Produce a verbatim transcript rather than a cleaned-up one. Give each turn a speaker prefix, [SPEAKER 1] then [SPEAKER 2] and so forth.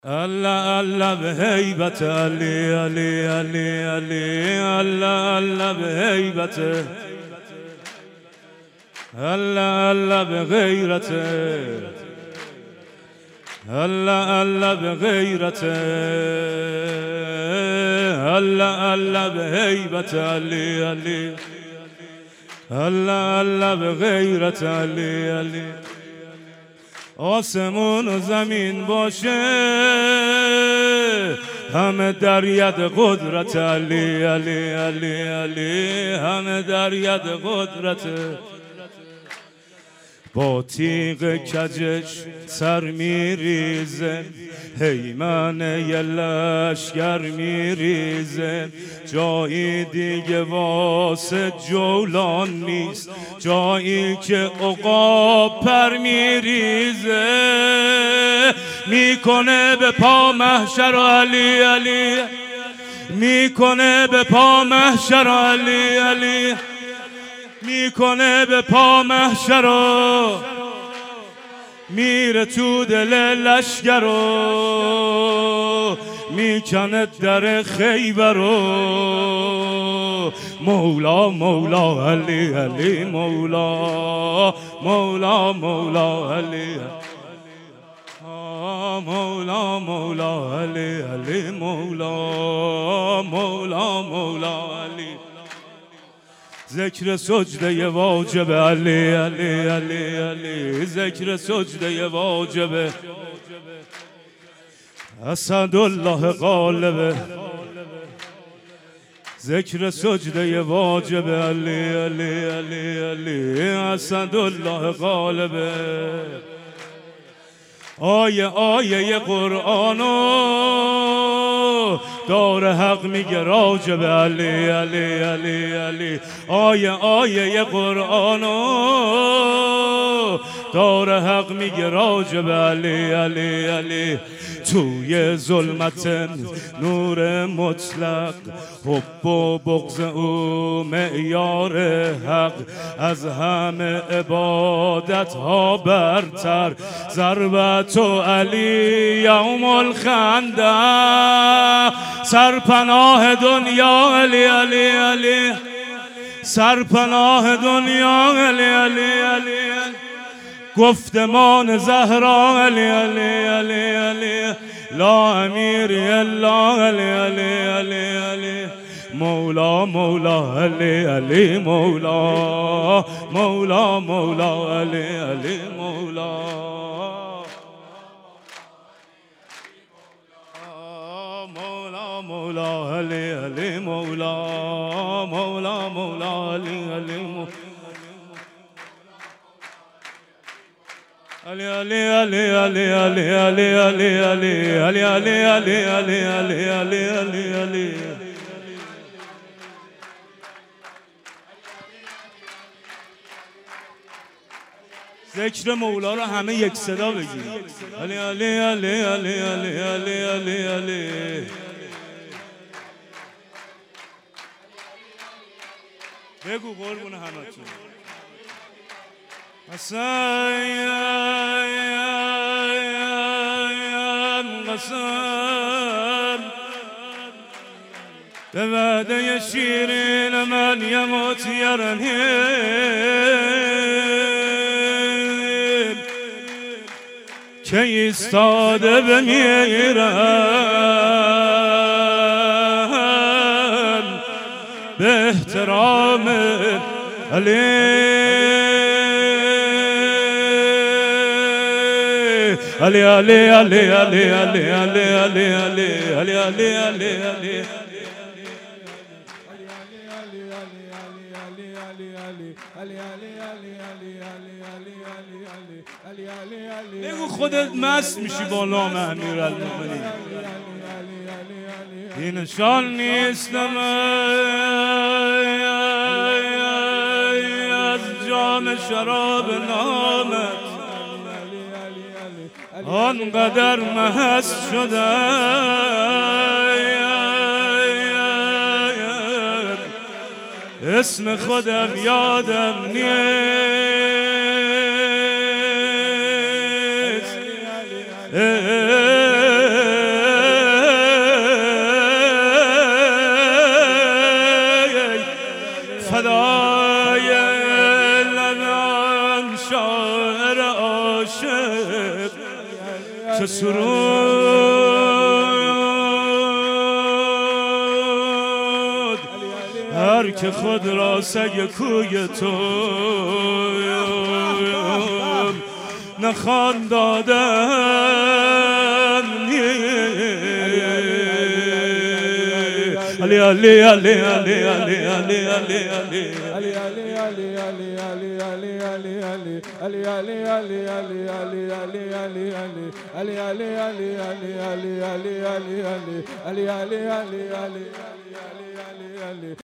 [SPEAKER 1] الله الله به هیبت علی علی علی علی الله الله به هیبت الله الله به غیرت الله الله به غیرت الله الله به هیبت علی علی الله الله به غیرت علی علی آسمون و زمین باشه همه در ید قدرت علی علی علی علی همه در ید قدرت با تیغ کجش سر میریزه هیمنه ی لشگر میریزه جایی دیگه واسه جولان نیست جایی که عقاب پر میریزه میکنه به پا محشر علی علی میکنه به پا محشر علی علی میکنه به پا محشر و میره تو دل لشگر و میکنه در خیبر و مولا مولا علی علی مولا مولا مولا علی مولا مولا علی علی مولا مولا مولا علی ذکر سجده واجب علی علی علی علی ذکر سجده واجب اسدالله غالب ذکر سجده واجب علی علی علی علی اسدالله غالب آیه آیه قرآنو دار حق میگه راجب علی علی علی علی آیه آیه قرآنو دار حق میگه راجب علی علی علی توی ظلمت نور مطلق حب و بغض او معیار حق از همه عبادت ها برتر ضربت و علی یوم الخندق سرپناه دنیا علی علی علی سرپناه دنیا علی علی علی گفتمان زهرا علی علی علی علی لا امیر الا علی علی علی علی مولا مولا علی علی مولا مولا مولا علی علی مولا مولا مولا علی علی مولا مولا مولا علی علی مولا علی علی علی علی علی علی علی علی علی علی علی علی علی علی علی ذکر مولا رو همه یک صدا بگید علی علی علی علی علی علی علی علی بگو قربون همتون قسم به وعده شیرین من یموت یرنیم که ایستاده بمیرم به احترام علی علی علی علی علی علی علی علی علی علی علی علی بگو خودت مست میشی با نام امیرالمومنین این نشان نیستم از جام شراب نامت آنقدر مست شدم اسم خودم یادم نیست عاشق که سرود هر که خود را سگ کوی تو نخوان دادن علی علی علی علی علی علی علی علی علی علی